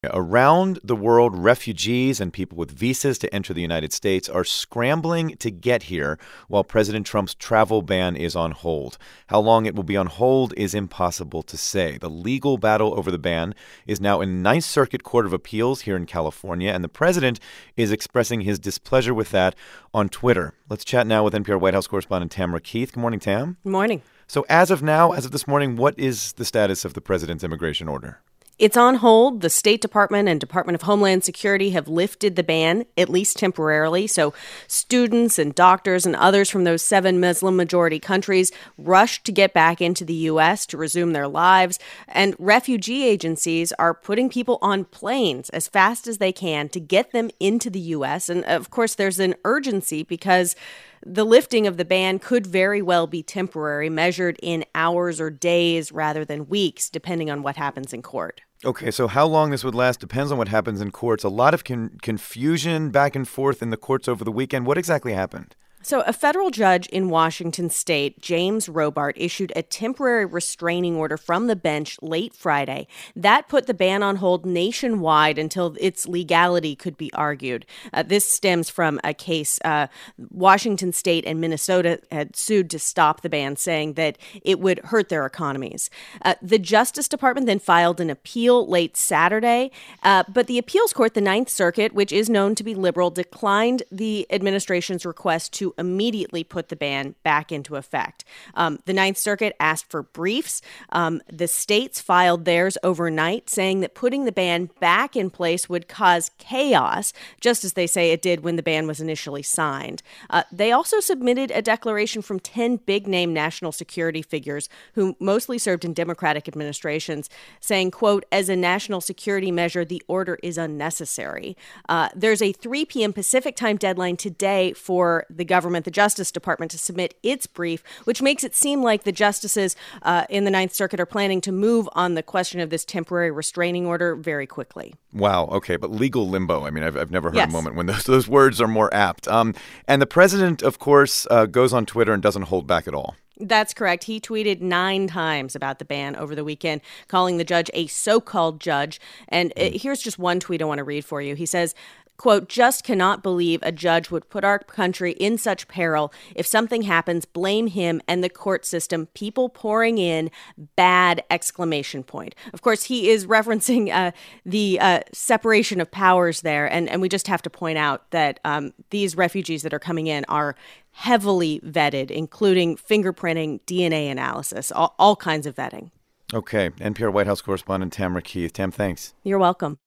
Around the world, refugees and people with visas to enter the United States are scrambling to get here while President Trump's travel ban is on hold. How long it will be on hold is impossible to say. The legal battle over the ban is now in the Ninth Circuit Court of Appeals here in California, and the president is expressing his displeasure with that on Twitter. Let's chat now with NPR White House correspondent Tamara Keith. Good morning, Tam. Good morning. So as of now, as of this morning, what is the status of the president's immigration order? It's on hold. The State Department and Department of Homeland Security have lifted the ban, at least temporarily. So students and doctors and others from those 7 Muslim-majority countries rushed to get back into the U.S. to resume their lives. And refugee agencies are putting people on planes as fast as they can to get them into the U.S. And, of course, there's an urgency because the lifting of the ban could very well be temporary, measured in hours or days rather than weeks, depending on what happens in court. Okay, so how long this would last depends on what happens in courts. A lot of confusion back and forth in the courts over the weekend. What exactly happened? So a federal judge in Washington state, James Robart, issued a temporary restraining order from the bench late Friday. That put the ban on hold nationwide until its legality could be argued. This stems from a case Washington state and Minnesota had sued to stop the ban, saying that it would hurt their economies. The Justice Department then filed an appeal late Saturday, but the appeals court, the Ninth Circuit, which is known to be liberal, declined the administration's request to immediately put the ban back into effect. The Ninth Circuit asked for briefs. The states filed theirs overnight, saying that putting the ban back in place would cause chaos, just as they say it did when the ban was initially signed. They also submitted a declaration from 10 big-name national security figures who mostly served in Democratic administrations, saying, quote, as a national security measure, the order is unnecessary. There's a 3 p.m. Pacific time deadline today for the government, the Justice Department, to submit its brief, which makes it seem like the justices in the Ninth Circuit are planning to move on the question of this temporary restraining order very quickly. Wow. Okay. But legal limbo. I mean, I've never heard a moment when those words are more apt. And the president, of course, goes on Twitter and doesn't hold back at all. That's correct. He tweeted 9 times about the ban over the weekend, calling the judge a so-called judge. And here's just one tweet I want to read for you. He says, quote, just cannot believe a judge would put our country in such peril. If something happens, blame him and the court system. People pouring in, bad, exclamation point. Of course, he is referencing the separation of powers there. And we just have to point out that these refugees that are coming in are heavily vetted, including fingerprinting, DNA analysis, all kinds of vetting. Okay. NPR White House correspondent Tamara Keith. Tam, thanks. You're welcome.